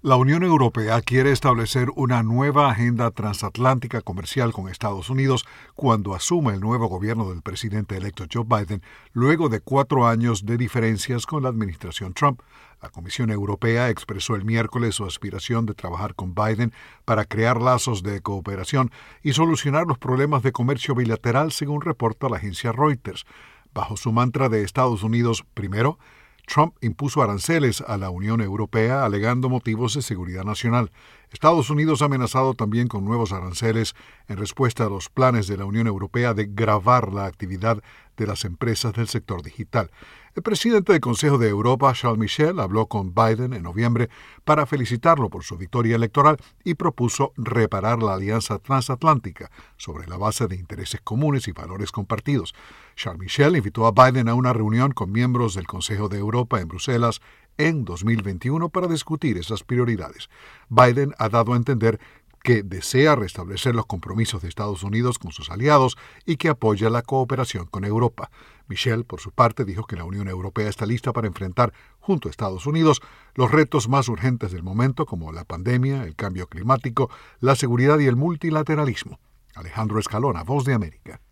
La Unión Europea quiere establecer una nueva agenda transatlántica comercial con Estados Unidos cuando asuma el nuevo gobierno del presidente electo Joe Biden, luego de 4 años de diferencias con la administración Trump. La Comisión Europea expresó el miércoles su aspiración de trabajar con Biden para crear lazos de cooperación y solucionar los problemas de comercio bilateral, según reporta la agencia Reuters. Bajo su mantra de Estados Unidos primero, Trump impuso aranceles a la Unión Europea alegando motivos de seguridad nacional. Estados Unidos ha amenazado también con nuevos aranceles en respuesta a los planes de la Unión Europea de gravar la actividad de las empresas del sector digital. El presidente del Consejo de Europa, Charles Michel, habló con Biden en noviembre para felicitarlo por su victoria electoral y propuso reparar la alianza transatlántica sobre la base de intereses comunes y valores compartidos. Charles Michel invitó a Biden a una reunión con miembros del Consejo de Europa en Bruselas en 2021 para discutir esas prioridades. Biden ha dado a entender que desea restablecer los compromisos de Estados Unidos con sus aliados y que apoya la cooperación con Europa. Michel, por su parte, dijo que la Unión Europea está lista para enfrentar, junto a Estados Unidos, los retos más urgentes del momento, como la pandemia, el cambio climático, la seguridad y el multilateralismo. Alejandro Escalona, Voz de América.